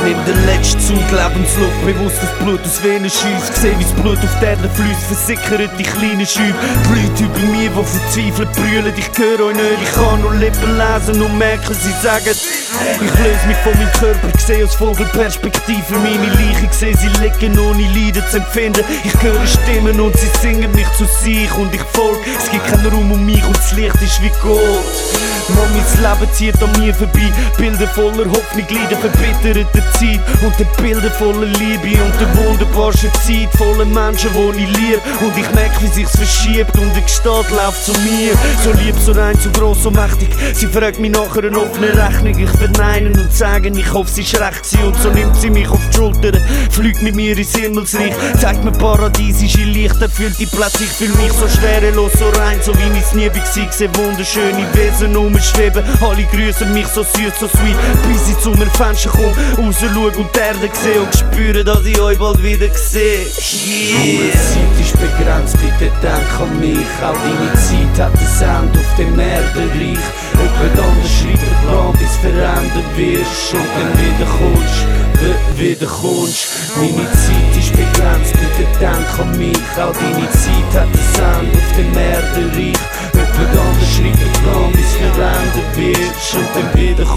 nimm den letzten Zug Lebensluft, bewusst das Blut aus Venen schiesst. Ich seh, wie's Blut auf die Erde fließt, versickert die kleinen Schübe. Die Leute über mir, die verzweifelt brüllen, ich höre euch nicht. Ich kann nur Lippen lesen und merken, sie sagen. Ich löse mich von meinem Körper, ich sehe aus Vogelperspektive meine Leiche. Ich sehe sie liegen, ohne Leiden zu empfinden. Ich höre Stimmen und sie singen mich zu sich und ich folge. Es gibt keinen Raum um mich und das Licht ist wie Gold. Mamis Leben zieht an mir vorbei, Bilder voller Hoffnung, Leiden verbitterter Zeit und die Bilder voller Liebe und der wunderbarsten Zeit voller Menschen, die ich liebe. Und ich merke, wie sich's verschiebt und die Gestalt läuft zu mir. So lieb, so rein, so gross, so mächtig. Sie fragt mich nach einer offenen Rechnung. Ich verneinen und sagen, ich hoffe, sie ist recht gewesen. Und so nimmt sie mich auf die Schultern, fliegt mit mir ins Himmelsreich, zeigt mir paradiesische Licht, erfüllt die Plätze. Ich fühl mich so schwerelos, so rein, so wie ich's nie war. Sehe wunderschöne Wesen umschweben, alle grüßen mich so süß, so sweet. Bis ich zu meinem Fenster komm, raus schau und die Erde sehe und spüre, dass ich euch bald wieder sehe. Yeah. Zeit ist begrenzt, bitte denk an mich. Auch deine Zeit hat ein Ende auf dem Erdenreich. Jemand anders schreibt den Plan, bis verändert wirst und dann wieder kommst. Meine Zeit ist begrenzt, bitte denk an mich. Auch deine Zeit hat ein Ende auf dem Erdenreich. Jemand anders schreibt den Plan, bis verändert wirst und dann wieder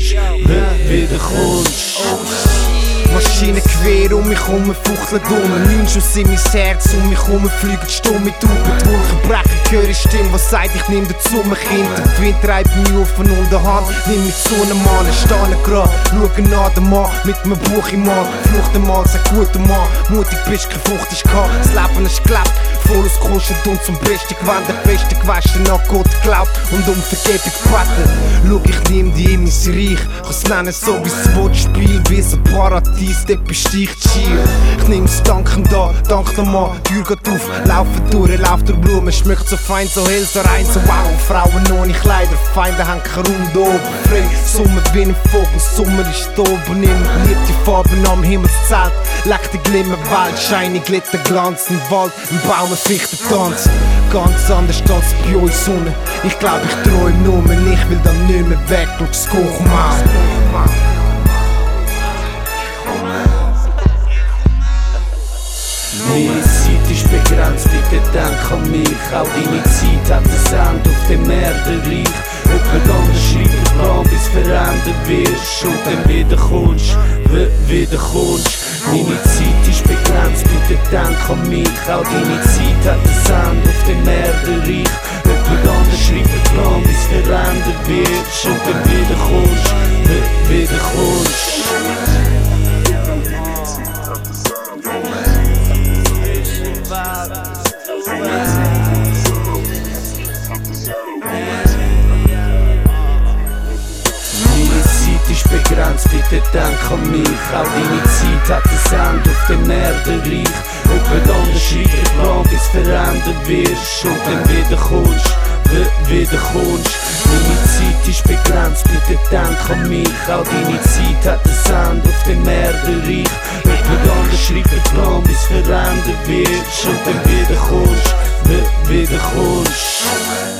kommst. Maschinen quer um mich herum, fuchteln dumm. 9 Schuss in mein Herz, um mich herum fliegen stumm mit Tauben. Die Wolken brechen, höre ich Stimme, was sagt, ich nehm dazu mein Kind. Der Wind treibt mich auf und unter Hand, nimm mich zu einem Mann. Ich stehe grad, schau nach dem Mann, mit einem Buch im Mann. Flucht einmal, sag guter Mann, mutig bist, keine Frucht ist gehabt. Das Leben ist gelebt, voll aus gekostet und zum Besten gewandt. Der Beste gewaschen, nach Gott glaubt und um Vergebung gebeten. Schau, ich nehm die in mein Reich, kann's nennen so wie es Wortspiel, wie so Paradies. Dort besticht schier. Ich nehm's dankend an, dank nochmal, Tür geht auf, laufe durch, lauf durch Blumen, schmeckt so fein, so hell, so rein, so wow. Frauen ohne Kleider, Feinde haben keinen Raum da oben, frei. Sommer wie ein Vogel, Sommer ist da oben, lieb die Farben am Himmelszelt, leck die Glimmerwelt, shiny Glitter, Glanz im Wald, im Baum ein Fichtentanz. Ganz anders als bei uns Sonne. Ich glaub, ich träum nur, ich will dann nicht mehr weg, durchs Kochmaul. Meine Zeit ist begrenzt, bitte denk an mich. Auch deine Zeit hat ein Ende auf dem Erdenreich. Jemand anders schreibt den Plan, bis verändert wirst und dann wieder kommst. Meine Zeit ist begrenzt, bitte denk an mich. Auch deine Zeit hat ein Ende auf dem Erdenreich. Jemand anders schreibt den Plan, bis verändert wirst und dann wieder kommst. Meine Zeit ist begrenzt, bitte denk an mich. Auch deine Zeit hat ein Ende auf dem Erdenreich. Jemand anders schreibt den Plan, bis verändert wirst und dann wieder kommst. Meine Zeit ist begrenzt, bitte denk an mich. Auch deine Zeit hat ein Ende auf dem Erdenreich. Jemand anders schreibt den Plan, bis verändert wirst und dann wieder kommst.